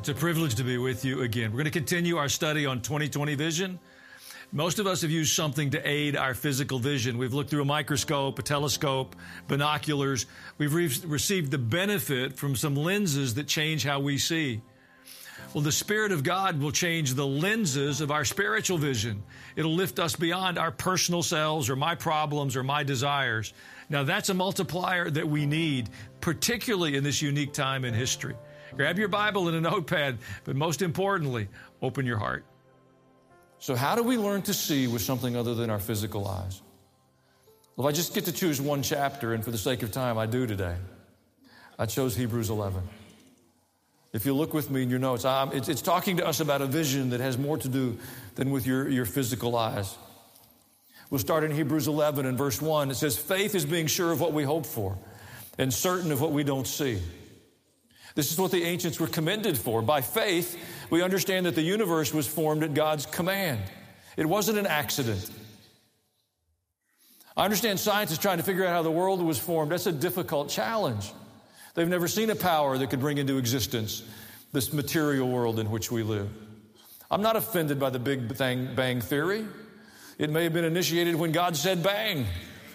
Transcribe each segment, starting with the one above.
It's a privilege to be with you again. We're going to continue our study on 20/20 vision. Most of us have used something to aid our physical vision. We've looked through a microscope, a telescope, binoculars. We've received the benefit from some lenses that change how we see. Well, the Spirit of God will change the lenses of our spiritual vision. It'll lift us beyond our personal selves or my problems or my desires. Now, that's a multiplier that we need, particularly in this unique time in history. Grab your Bible and a notepad, but most importantly, open your heart. So how do we learn to see with something other than our physical eyes? Well, if I just get to choose one chapter, and for the sake of time, I do today, I chose Hebrews 11. If you look with me in your notes, it's talking to us about a vision that has more to do than with your physical eyes. We'll start in Hebrews 11 and verse 1. It says, faith is being sure of what we hope for and certain of what we don't see. This is what the ancients were commended for. By faith, we understand that the universe was formed at God's command. It wasn't an accident. I understand science is trying to figure out how the world was formed. That's a difficult challenge. They've never seen a power that could bring into existence this material world in which we live. I'm not offended by the Big Bang Theory. It may have been initiated when God said bang.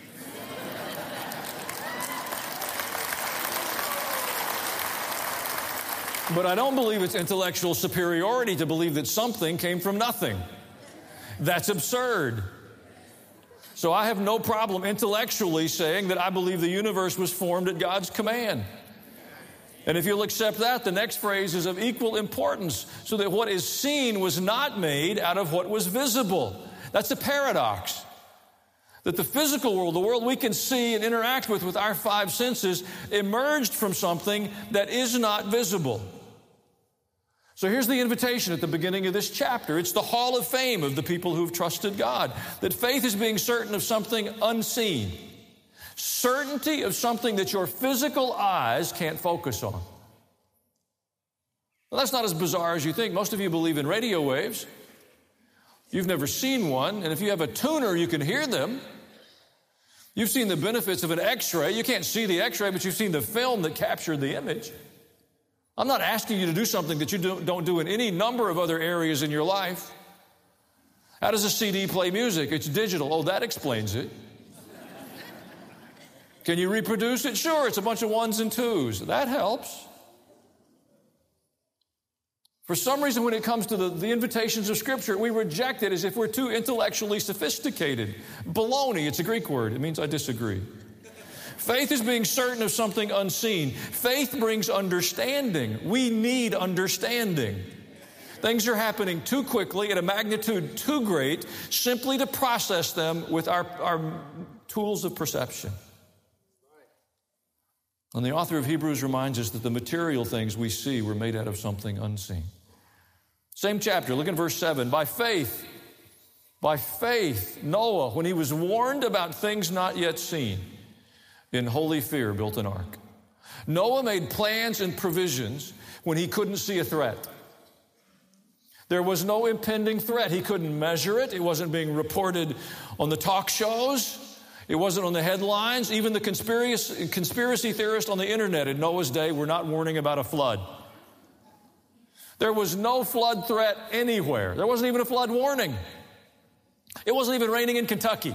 But I don't believe it's intellectual superiority to believe that something came from nothing. That's absurd. So I have no problem intellectually saying that I believe the universe was formed at God's command. And if you'll accept that, the next phrase is of equal importance, so that what is seen was not made out of what was visible. That's a paradox. That the physical world, the world we can see and interact with our five senses, emerged from something that is not visible. So here's the invitation at the beginning of this chapter. It's the hall of fame of the people who've trusted God. That faith is being certain of something unseen. Certainty of something that your physical eyes can't focus on. Well, that's not as bizarre as you think. Most of you believe in radio waves. You've never seen one, and if you have a tuner, you can hear them. You've seen the benefits of an X-ray. You can't see the X-ray, but you've seen the film that captured the image. I'm not asking you to do something that you don't do in any number of other areas in your life. How does a CD play music? It's digital. Oh, that explains it. Can you reproduce it? Sure, it's a bunch of ones and twos. That helps. For some reason, when it comes to the invitations of Scripture, we reject it as if we're too intellectually sophisticated. Baloney, it's a Greek word. It means I disagree. Faith is being certain of something unseen. Faith brings understanding. We need understanding. Things are happening too quickly at a magnitude too great simply to process them with our tools of perception. And the author of Hebrews reminds us that the material things we see were made out of something unseen. Same chapter, look at verse 7. By faith, Noah, when he was warned about things not yet seen, in holy fear built an ark. Noah made plans and provisions when he couldn't see a threat. There was no impending threat. He couldn't measure it. It wasn't being reported on the talk shows. It wasn't on the headlines. Even the conspiracy theorists on the internet in Noah's day were not warning about a flood. There was no flood threat anywhere. There wasn't even a flood warning. It wasn't even raining in Kentucky.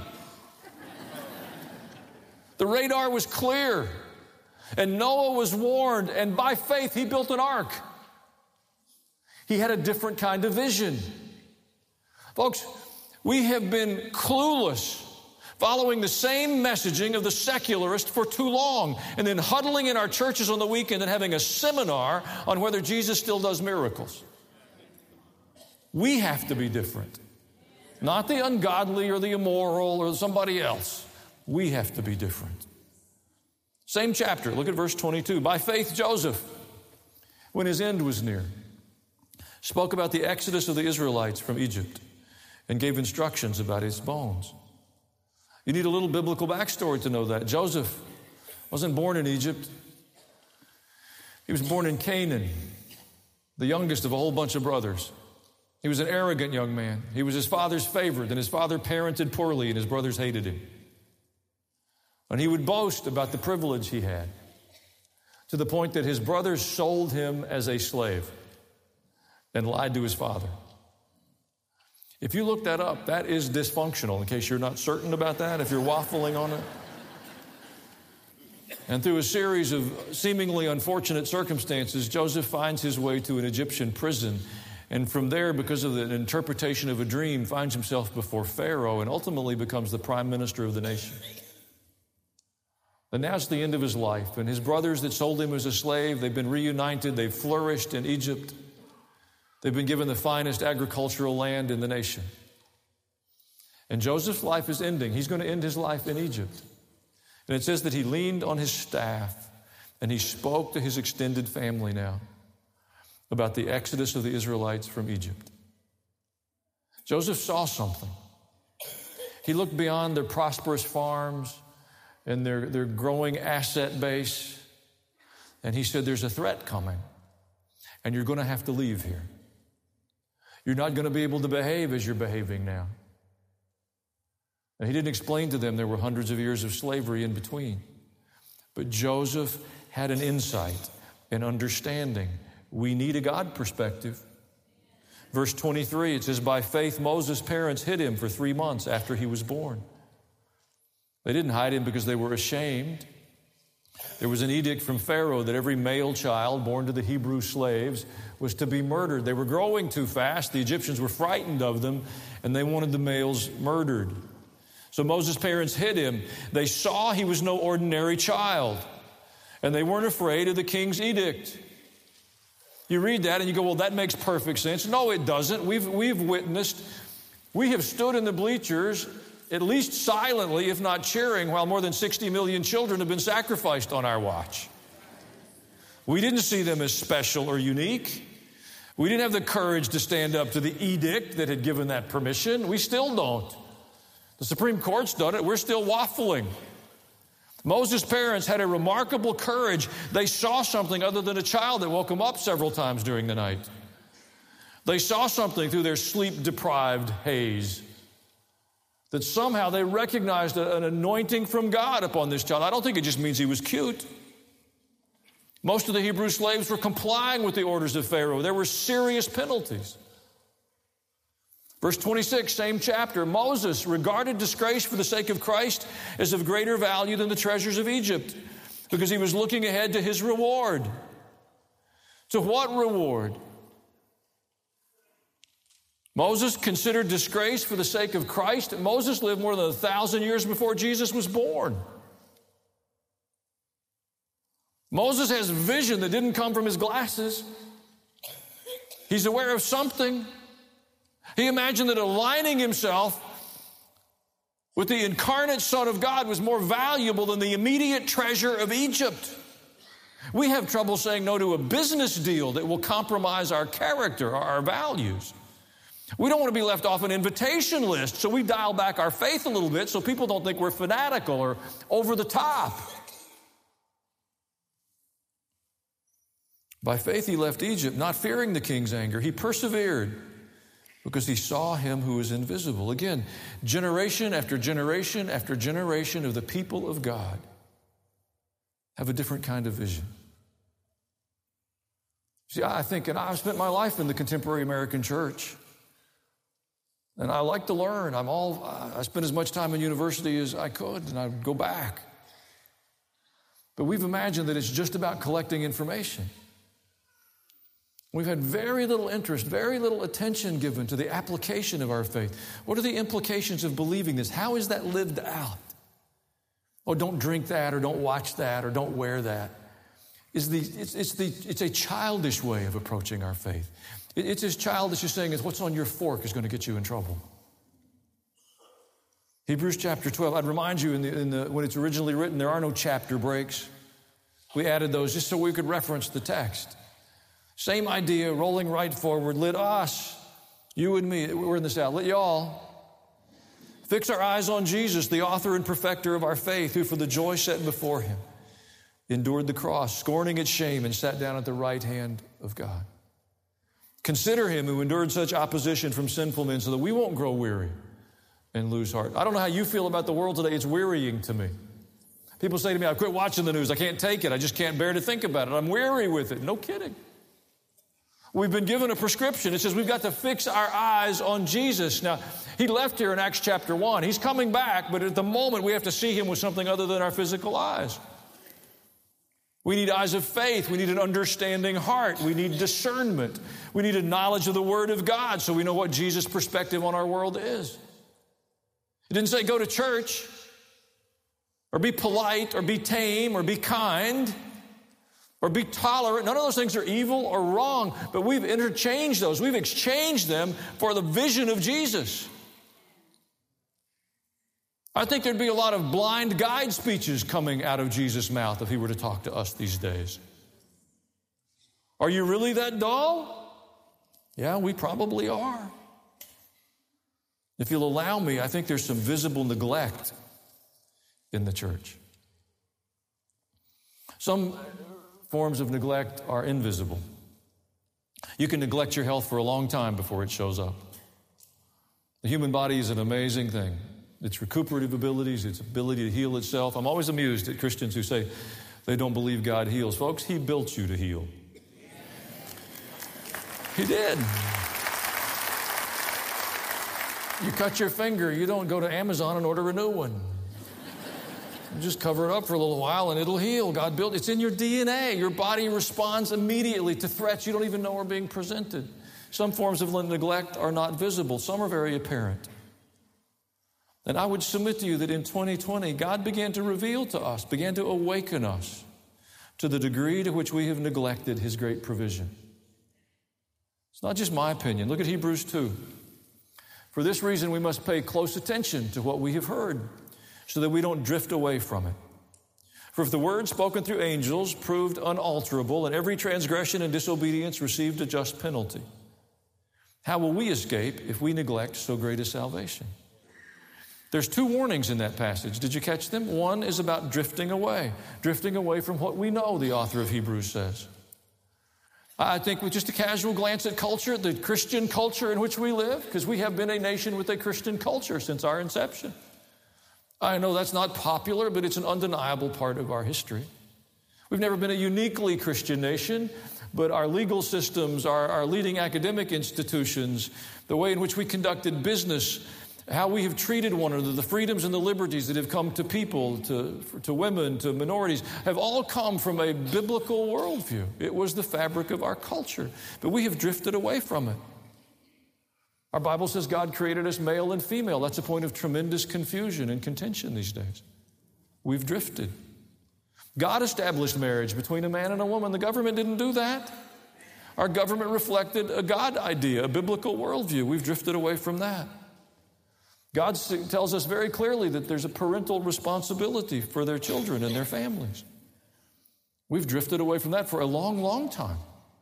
The radar was clear. And Noah was warned, and by faith he built an ark. He had a different kind of vision. Folks, we have been clueless, following the same messaging of the secularist for too long, and then huddling in our churches on the weekend and having a seminar on whether Jesus still does miracles. We have to be different. Not the ungodly or the immoral or somebody else. We have to be different. Same chapter, look at verse 22. By faith, Joseph, when his end was near, spoke about the exodus of the Israelites from Egypt and gave instructions about his bones. You need a little biblical backstory to know that. Joseph wasn't born in Egypt. He was born in Canaan, the youngest of a whole bunch of brothers. He was an arrogant young man. He was his father's favorite, and his father parented poorly, and his brothers hated him. And he would boast about the privilege he had, to the point that his brothers sold him as a slave. and lied to his father. If you look that up, that is dysfunctional, in case you're not certain about that, if you're waffling on it. And through a series of seemingly unfortunate circumstances, Joseph finds his way to an Egyptian prison. And from there, because of the interpretation of a dream, finds himself before Pharaoh and ultimately becomes the prime minister of the nation. And now it's the end of his life. And his brothers that sold him as a slave, they've been reunited. They've flourished in Egypt. They've been given the finest agricultural land in the nation. And Joseph's life is ending. He's going to end his life in Egypt. And it says that he leaned on his staff and he spoke to his extended family now about the exodus of the Israelites from Egypt. Joseph saw something. He looked beyond their prosperous farms and their growing asset base, and he said, there's a threat coming, and you're going to have to leave here. You're not going to be able to behave as you're behaving now. And he didn't explain to them there were hundreds of years of slavery in between. But Joseph had an insight, an understanding. We need a God perspective. Verse 23, it says, by faith Moses' parents hid him for 3 months after he was born. They didn't hide him because they were ashamed. There was an edict from Pharaoh that every male child born to the Hebrew slaves was to be murdered. They were growing too fast. The Egyptians were frightened of them, and they wanted the males murdered. So Moses' parents hid him. They saw he was no ordinary child, and they weren't afraid of the king's edict. You read that and you go, well, that makes perfect sense. No, it doesn't. We've witnessed, we have stood in the bleachers, at least silently, if not cheering, while more than 60 million children have been sacrificed on our watch. We didn't see them as special or unique. We didn't have the courage to stand up to the edict that had given that permission. We still don't. The Supreme Court's done it. We're still waffling. Moses' parents had a remarkable courage. They saw something other than a child that woke them up several times during the night. They saw something through their sleep-deprived haze, that somehow they recognized an anointing from God upon this child. I don't think it just means he was cute. Most of the Hebrew slaves were complying with the orders of Pharaoh. There were serious penalties. Verse 26, same chapter, Moses regarded disgrace for the sake of Christ as of greater value than the treasures of Egypt, because he was looking ahead to his reward. To what reward? Moses considered disgrace for the sake of Christ. Moses lived more than 1,000 years before Jesus was born. Moses has vision that didn't come from his glasses. He's aware of something. He imagined that aligning himself with the incarnate Son of God was more valuable than the immediate treasure of Egypt. We have trouble saying no to a business deal that will compromise our character, our values. We don't want to be left off an invitation list, so we dial back our faith a little bit so people don't think we're fanatical or over the top. By faith he left Egypt, not fearing the king's anger. He persevered because he saw him who is invisible. Again, generation after generation after generation of the people of God have a different kind of vision. See, I think, and I've spent my life in the contemporary American church, and I like to learn. I spent as much time in university as I could, and I'd go back. But we've imagined that it's just about collecting information. We've had very little interest, very little attention given to the application of our faith. What are the implications of believing this? How is that lived out? Oh, don't drink that, or don't watch that, or don't wear that. It's a childish way of approaching our faith. It's as childish as saying what's on your fork is going to get you in trouble. Hebrews chapter 12. I'd remind you when it's originally written, there are no chapter breaks. We added those just so we could reference the text. Same idea, rolling right forward. Let us, you and me, we're in the South, let y'all fix our eyes on Jesus, the author and perfecter of our faith, who for the joy set before him endured the cross, scorning its shame, and sat down at the right hand of God. Consider him who endured such opposition from sinful men so that we won't grow weary and lose heart. I don't know how you feel about the world today. It's wearying to me. People say to me, I quit watching the news. I can't take it. I just can't bear to think about it. I'm weary with it. No kidding. We've been given a prescription. It says we've got to fix our eyes on Jesus. Now, he left here in Acts chapter 1. He's coming back, but at the moment we have to see him with something other than our physical eyes. We need eyes of faith. We need an understanding heart. We need discernment. We need a knowledge of the Word of God so we know what Jesus' perspective on our world is. It didn't say go to church or be polite or be tame or be kind or be tolerant. None of those things are evil or wrong, but we've interchanged those. We've exchanged them for the vision of Jesus. I think there'd be a lot of blind guide speeches coming out of Jesus' mouth if he were to talk to us these days. Are you really that dull? Yeah, we probably are. If you'll allow me, I think there's some visible neglect in the church. Some forms of neglect are invisible. You can neglect your health for a long time before it shows up. The human body is an amazing thing. Its recuperative abilities, its ability to heal itself. I'm always amused at Christians who say they don't believe God heals. Folks, he built you to heal. He did. You cut your finger, you don't go to Amazon and order a new one. You just cover it up for a little while and it'll heal. God built it. It's in your DNA. Your body responds immediately to threats you don't even know are being presented. Some forms of neglect are not visible. Some are very apparent. And I would submit to you that in 2020, God began to reveal to us, began to awaken us to the degree to which we have neglected his great provision. It's not just my opinion. Look at Hebrews 2. For this reason, we must pay close attention to what we have heard, so that we don't drift away from it. For if the word spoken through angels proved unalterable, and every transgression and disobedience received a just penalty, how will we escape if we neglect so great a salvation? There's two warnings in that passage. Did you catch them? One is about drifting away from what we know, the author of Hebrews says. I think with just a casual glance at culture, the Christian culture in which we live, because we have been a nation with a Christian culture since our inception. I know that's not popular, but it's an undeniable part of our history. We've never been a uniquely Christian nation, but our legal systems, our leading academic institutions, the way in which we conducted business, how we have treated one another, the freedoms and the liberties that have come to people, to women, to minorities, have all come from a biblical worldview. It was the fabric of our culture, but we have drifted away from it. Our Bible says God created us male and female. That's a point of tremendous confusion and contention these days. We've drifted. God established marriage between a man and a woman. The government didn't do that. Our government reflected a God idea, a biblical worldview. We've drifted away from that. God tells us very clearly that there's a parental responsibility for their children and their families. We've drifted away from that for a long, long time.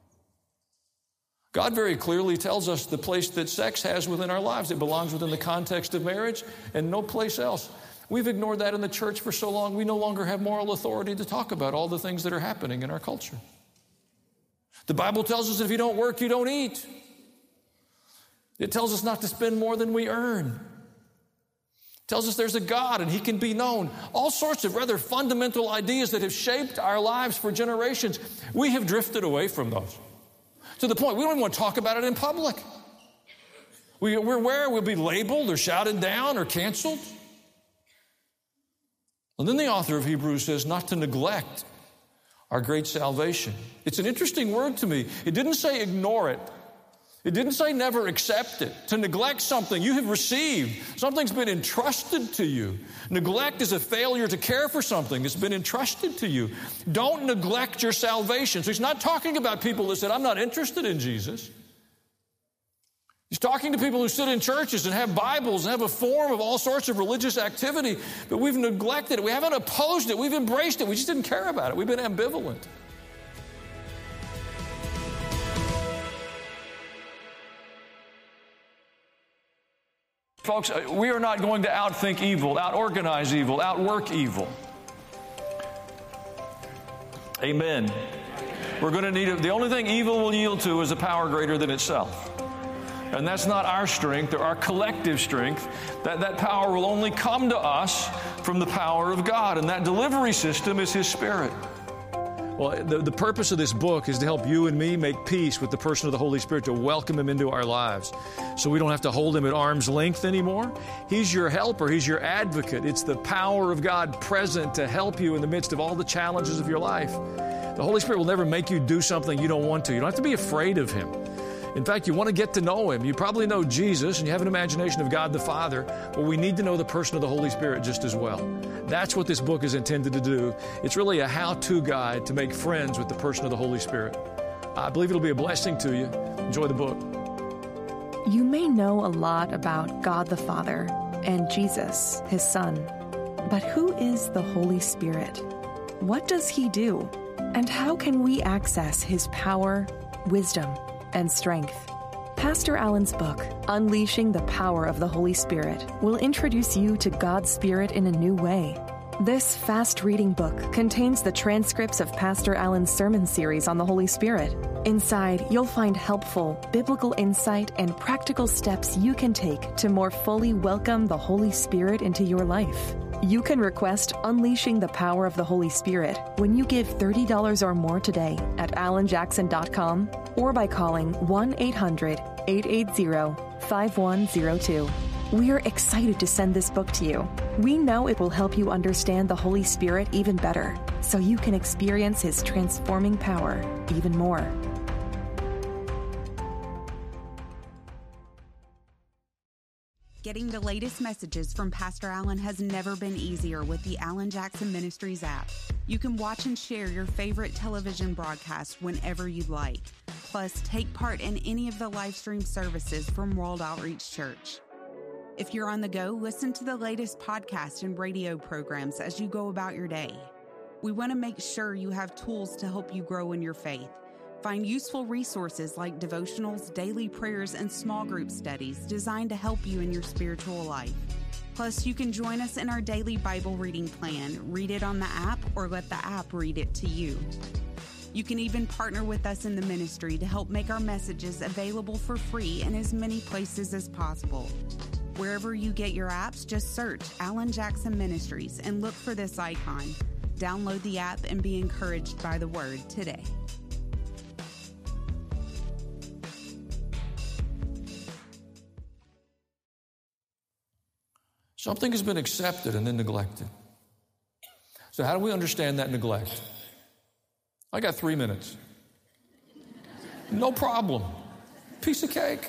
God very clearly tells us the place that sex has within our lives. It belongs within the context of marriage and no place else. We've ignored that in the church for so long, we no longer have moral authority to talk about all the things that are happening in our culture. The Bible tells us that if you don't work, you don't eat. It tells us not to spend more than we earn. It tells us there's a God and he can be known. All sorts of rather fundamental ideas that have shaped our lives for generations. We have drifted away from those. To the point we don't even want to talk about it in public. We're where we'll be labeled or shouted down or canceled. And then the author of Hebrews says not to neglect our great salvation. It's an interesting word to me. It didn't say ignore it. It didn't say never accept it. To neglect something you have received, something's been entrusted to you. Neglect is a failure to care for something that's been entrusted to you. Don't neglect your salvation. So he's not talking about people that said, I'm not interested in Jesus. He's talking to people who sit in churches and have Bibles and have a form of all sorts of religious activity, but we've neglected it. We haven't opposed it. We've embraced it. We just didn't care about it. We've been ambivalent. Folks, we are not going to outthink evil, out-organize evil, outwork evil. Amen. We're going to need it. The only thing evil will yield to is a power greater than itself. And that's not our strength or our collective strength. That power will only come to us from the power of God. And that delivery system is His Spirit. Well, the purpose of this book is to help you and me make peace with the person of the Holy Spirit, to welcome Him into our lives so we don't have to hold Him at arm's length anymore. He's your helper. He's your advocate. It's the power of God present to help you in the midst of all the challenges of your life. The Holy Spirit will never make you do something you don't want to. You don't have to be afraid of Him. In fact, you want to get to know Him. You probably know Jesus and you have an imagination of God the Father, but we need to know the person of the Holy Spirit just as well. That's what this book is intended to do. It's really a how-to guide to make friends with the person of the Holy Spirit. I believe it'll be a blessing to you. Enjoy the book. You may know a lot about God the Father and Jesus, His Son. But who is the Holy Spirit? What does He do? And how can we access His power, wisdom, and strength? Pastor Allen's book, Unleashing the Power of the Holy Spirit, will introduce you to God's Spirit in a new way. This fast-reading book contains the transcripts of Pastor Allen's sermon series on the Holy Spirit. Inside, you'll find helpful biblical insight and practical steps you can take to more fully welcome the Holy Spirit into your life. You can request Unleashing the Power of the Holy Spirit when you give $30 or more today at allenjackson.com or by calling 1-800-880-5102. We are excited to send this book to you. We know it will help you understand the Holy Spirit even better, so you can experience His transforming power even more. Getting the latest messages from Pastor Allen has never been easier with the Allen Jackson Ministries app. You can watch and share your favorite television broadcast whenever you'd like. Plus, take part in any of the live stream services from World Outreach Church. If you're on the go, listen to the latest podcast and radio programs as you go about your day. We want to make sure you have tools to help you grow in your faith. Find useful resources like devotionals, daily prayers, and small group studies designed to help you in your spiritual life. Plus, you can join us in our daily Bible reading plan. Read it on the app or let the app read it to you. You can even partner with us in the ministry to help make our messages available for free in as many places as possible. Wherever you get your apps, just search Allen Jackson Ministries and look for this icon. Download the app and be encouraged by the Word today. Something has been accepted and then neglected. So how do we understand that neglect? I got 3 minutes. No problem. Piece of cake.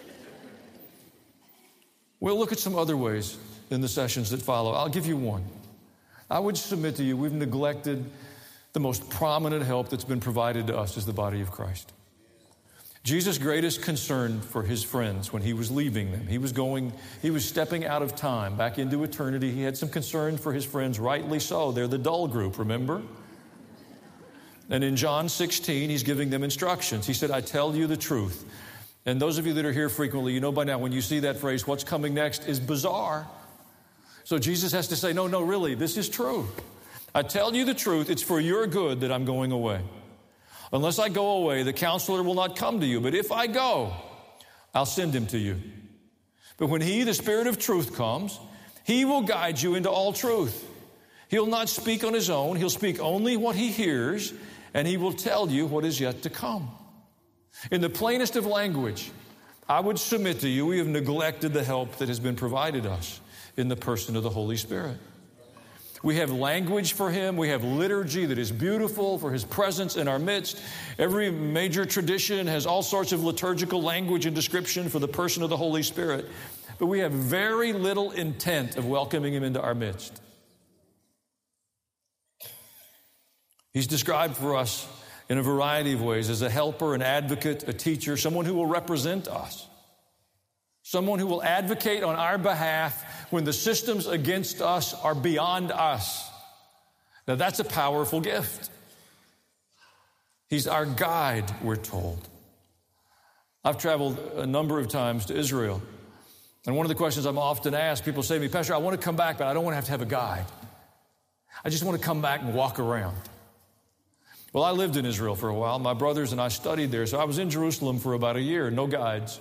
We'll look at some other ways in the sessions that follow. I'll give you one. I would submit to you we've neglected the most prominent help that's been provided to us as the body of Christ. Jesus' greatest concern for His friends when He was leaving them, He was stepping out of time back into eternity. He had some concern for His friends, rightly so. They're the dull group, remember? And in John 16, He's giving them instructions. He said, I tell you the truth. And those of you that are here frequently, you know by now when you see that phrase, what's coming next is bizarre. So Jesus has to say, no, really, this is true. I tell you the truth, it's for your good that I'm going away. Unless I go away, the counselor will not come to you. But if I go, I'll send him to you. But when He, the Spirit of truth, comes, He will guide you into all truth. He'll not speak on His own. He'll speak only what He hears, and He will tell you what is yet to come. In the plainest of language, I would submit to you, we have neglected the help that has been provided us in the person of the Holy Spirit. We have language for Him. We have liturgy that is beautiful for His presence in our midst. Every major tradition has all sorts of liturgical language and description for the person of the Holy Spirit. But we have very little intent of welcoming Him into our midst. He's described for us in a variety of ways as a helper, an advocate, a teacher, someone who will represent us. Someone who will advocate on our behalf when the systems against us are beyond us. Now that's a powerful gift. He's our guide, we're told. I've traveled a number of times to Israel. And one of the questions I'm often asked, people say to me, Pastor, I want to come back, but I don't want to have a guide. I just want to come back and walk around. Well, I lived in Israel for a while. My brothers and I studied there. So I was in Jerusalem for about a year, no guides.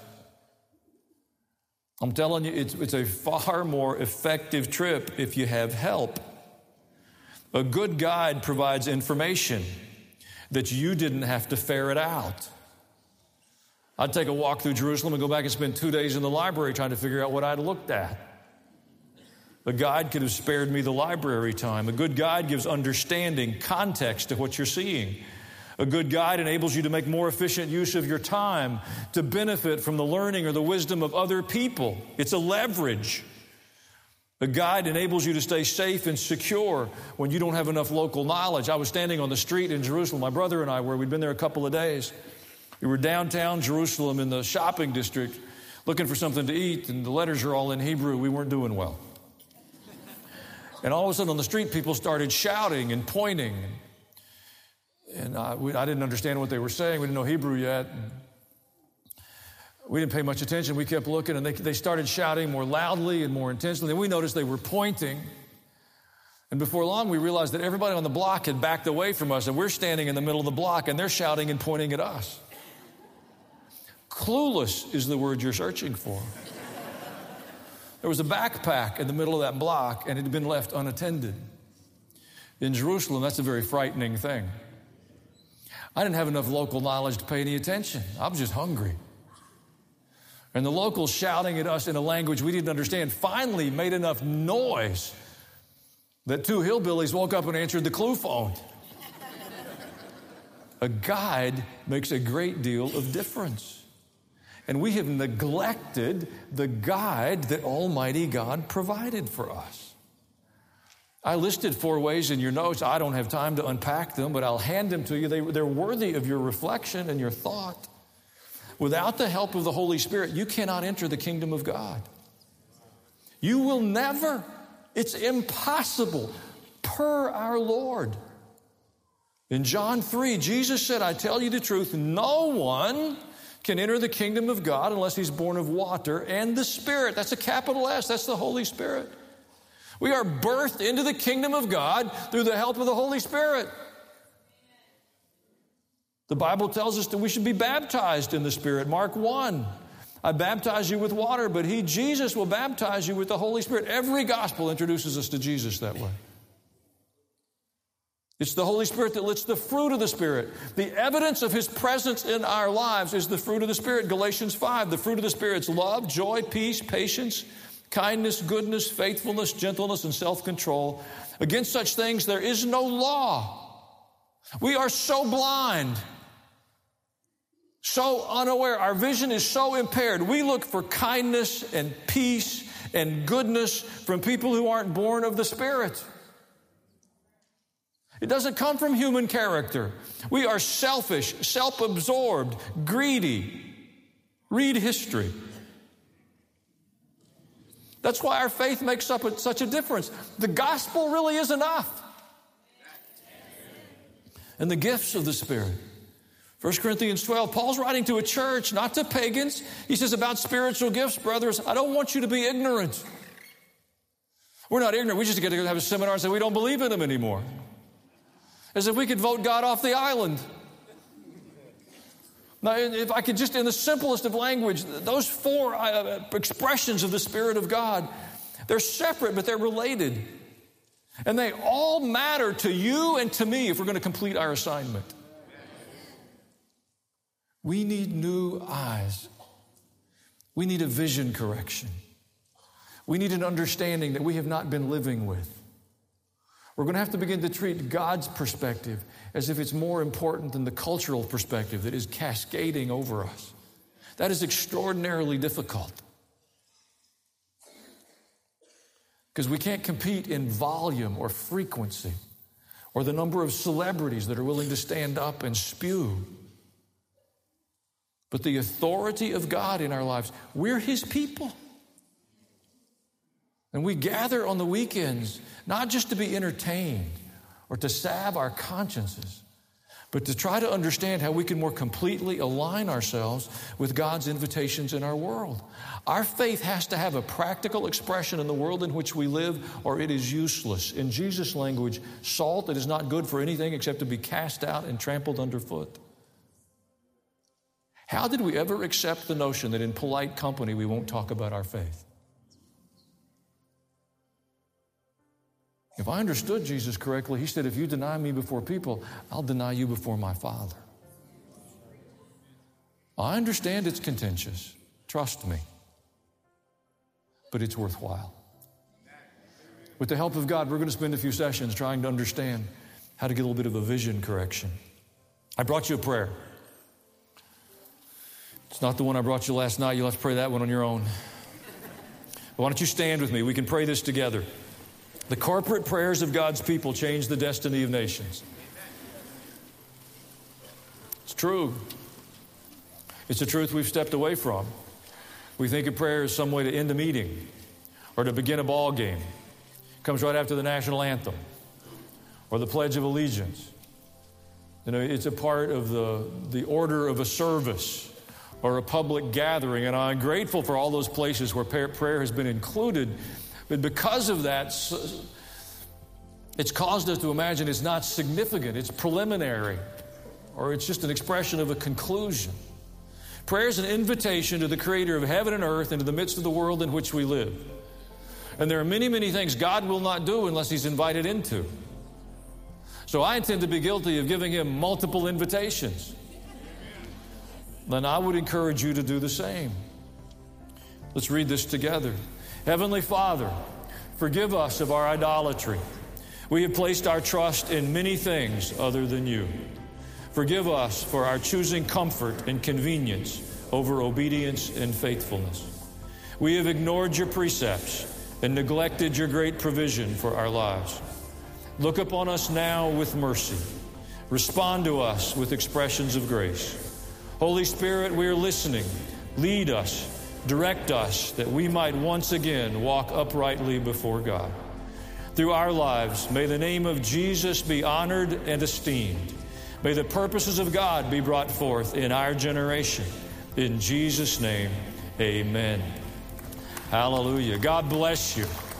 I'm telling you, it's a far more effective trip if you have help. A good guide provides information. that you didn't have to ferret out. I'd take a walk through Jerusalem and go back and spend 2 days in the library trying to figure out what I'd looked at. A guide could have spared me the library time. A good guide gives understanding, context to what you're seeing. A good guide enables you to make more efficient use of your time, to benefit from the learning or the wisdom of other people. It's a leverage. A guide enables you to stay safe and secure when you don't have enough local knowledge. I was standing on the street in Jerusalem, my brother and I were. We'd been there a couple of days. We were downtown Jerusalem in the shopping district looking for something to eat, and the letters are all in Hebrew. We weren't doing well. And all of a sudden on the street, people started shouting and pointing. And I didn't understand what they were saying. We didn't know Hebrew yet. We didn't pay much attention. We kept looking, and they started shouting more loudly and more intensely. Then we noticed they were pointing. And before long, we realized that everybody on the block had backed away from us, and we're standing in the middle of the block, and they're shouting and pointing at us. Clueless is the word you're searching for. There was a backpack in the middle of that block, and it had been left unattended. In Jerusalem, that's a very frightening thing. I didn't have enough local knowledge to pay any attention. I was just hungry. And the locals shouting at us in a language we didn't understand finally made enough noise that 2 hillbillies woke up and answered the clue phone. A guide makes a great deal of difference. And we have neglected the guide that Almighty God provided for us. I listed 4 ways in your notes. I don't have time to unpack them, but I'll hand them to you. They're worthy of your reflection and your thought. Without the help of the Holy Spirit, you cannot enter the kingdom of God. You will never. It's impossible per our Lord. In John 3, Jesus said, I tell you the truth, no one can enter the kingdom of God unless he's born of water and the Spirit. That's a capital S. That's the Holy Spirit. We are birthed into the kingdom of God through the help of the Holy Spirit. The Bible tells us that we should be baptized in the Spirit. Mark 1, I baptize you with water, but he, Jesus, will baptize you with the Holy Spirit. Every gospel introduces us to Jesus that way. It's the Holy Spirit that lets the fruit of the Spirit. The evidence of his presence in our lives is the fruit of the Spirit. Galatians 5, the fruit of the Spirit is love, joy, peace, patience, kindness, goodness, faithfulness, gentleness, and self-control. Against such things there is no law. We are so blind, so unaware. Our vision is so impaired. We look for kindness and peace and goodness from people who aren't born of the Spirit. It doesn't come from human character. We are selfish, self-absorbed, greedy. Read history. That's why our faith makes up such a difference. The gospel really is enough. And the gifts of the Spirit. 1 Corinthians 12, Paul's writing to a church, not to pagans. He says about spiritual gifts, brothers, I don't want you to be ignorant. We're not ignorant. We just get to have a seminar and say we don't believe in them anymore. As if we could vote God off the island. Now, if I could just, in the simplest of language, those 4 expressions of the Spirit of God, they're separate, but they're related. And they all matter to you and to me if we're going to complete our assignment. We need new eyes. We need a vision correction. We need an understanding that we have not been living with. We're going to have to begin to treat God's perspective as if it's more important than the cultural perspective that is cascading over us. That is extraordinarily difficult. Because we can't compete in volume or frequency or the number of celebrities that are willing to stand up and spew. But the authority of God in our lives, we're his people. And we gather on the weekends, not just to be entertained or to salve our consciences, but to try to understand how we can more completely align ourselves with God's invitations in our world. Our faith has to have a practical expression in the world in which we live, or it is useless. In Jesus' language, salt that is not good for anything except to be cast out and trampled underfoot. How did we ever accept the notion that in polite company we won't talk about our faith? If I understood Jesus correctly, he said, if you deny me before people, I'll deny you before my Father. I understand it's contentious. Trust me. But it's worthwhile. With the help of God, we're going to spend a few sessions trying to understand how to get a little bit of a vision correction. I brought you a prayer. It's not the one I brought you last night. You'll have to pray that one on your own. But why don't you stand with me? We can pray this together. The corporate prayers of God's people change the destiny of nations. It's true. It's a truth we've stepped away from. We think of prayer as some way to end a meeting or to begin a ball game. It comes right after the national anthem or the Pledge of Allegiance. You know, it's a part of the order of a service or a public gathering. And I'm grateful for all those places where prayer has been included. But because of that, it's caused us to imagine it's not significant, it's preliminary, or it's just an expression of a conclusion. Prayer is an invitation to the Creator of heaven and earth into the midst of the world in which we live. And there are many, many things God will not do unless He's invited into. So I intend to be guilty of giving Him multiple invitations. Then I would encourage you to do the same. Let's read this together. Heavenly Father, forgive us of our idolatry. We have placed our trust in many things other than you. Forgive us for our choosing comfort and convenience over obedience and faithfulness. We have ignored your precepts and neglected your great provision for our lives. Look upon us now with mercy. Respond to us with expressions of grace. Holy Spirit, we are listening. Lead us, direct us, that we might once again walk uprightly before God. Through our lives, may the name of Jesus be honored and esteemed. May the purposes of God be brought forth in our generation. In Jesus' name, amen. Hallelujah. God bless you.